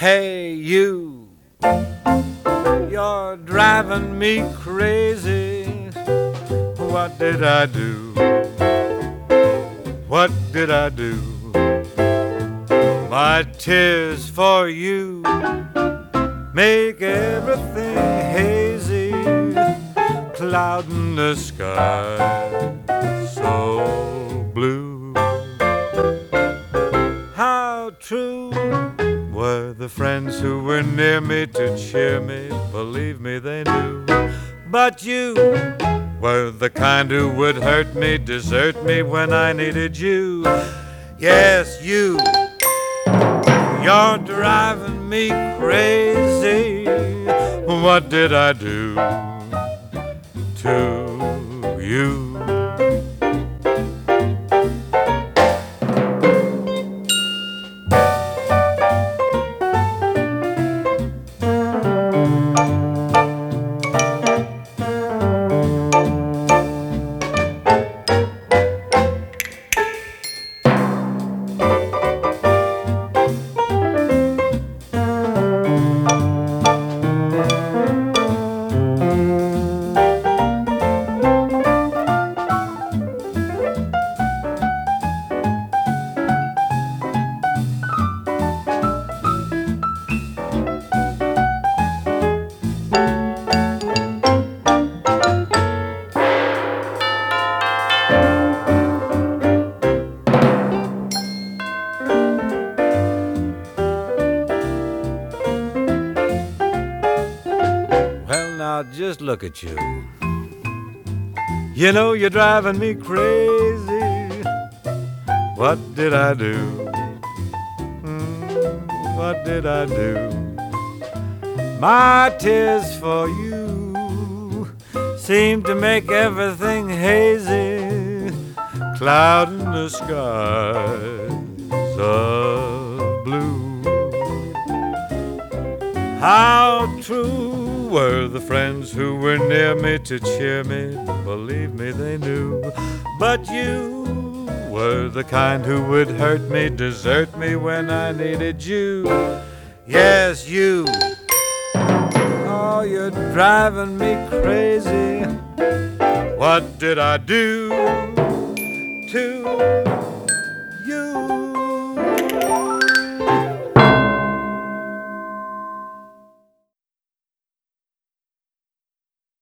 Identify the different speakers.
Speaker 1: Hey, you, you're driving me crazy. What did I do? What did I do? My tears for you make everything hazy, cloud in the sky so blue. How true were the friends who were near me to cheer me, believe me they knew. But you were the kind who would hurt me, desert me when I needed you. Yes, you, you're driving me crazy. What did I do to you? Now just look at you. You know you're driving me crazy. What did I do? What did I do? My tears for you seem to make everything hazy, cloud in the skies of blue. How true were the friends who were near me to cheer me, believe me they knew. But you were the kind who would hurt me, desert me when I needed you. Yes, you, oh, you're driving me crazy. What did I do to